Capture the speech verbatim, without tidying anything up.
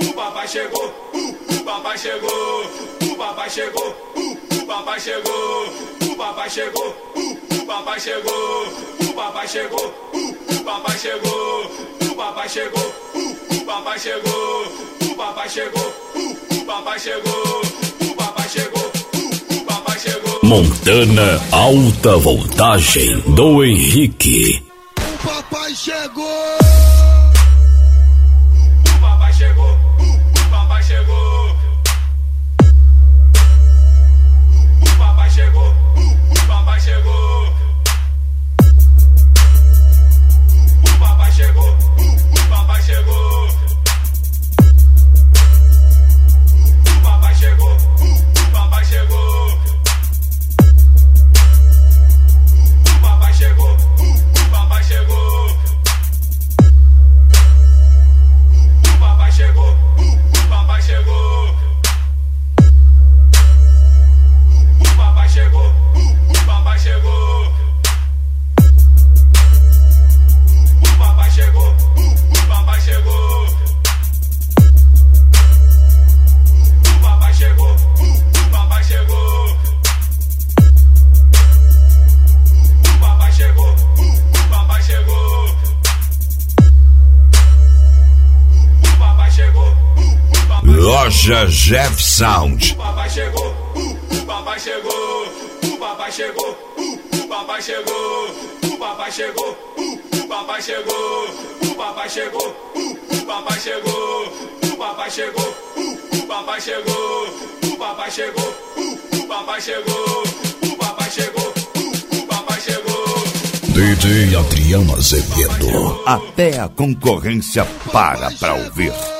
o papai chegou, o papai chegou, o papai chegou, o papai chegou, o papai chegou, o papai chegou, o papai chegou, o papai chegou, o papai chegou, o papai chegou, o papai chegou, o papai chegou, o papai chegou, o papai chegou. Montana Alta Voltagem do Henrique. O papai chegou. Chegou, o papai chegou. O papai chegou, o papai chegou. O papai chegou, o papai chegou. O papai chegou, o papai chegou. O papai chegou, o papai chegou. Chegou, o papai chegou. O papai chegou, o papai chegou. O papai chegou, o papai chegou. O papai chegou, o papai chegou. O papai chegou, o papai chegou. Loja Jeff Sound. O papai chegou, o papai chegou, o papai chegou, o papai chegou, o papai chegou, o papai chegou, o papai chegou, o papai chegou, o papai chegou, o papai chegou, o papai chegou, o papai chegou, o papai chegou, o papai chegou. D J Adriano Azevedo. Até a concorrência para pra ouvir.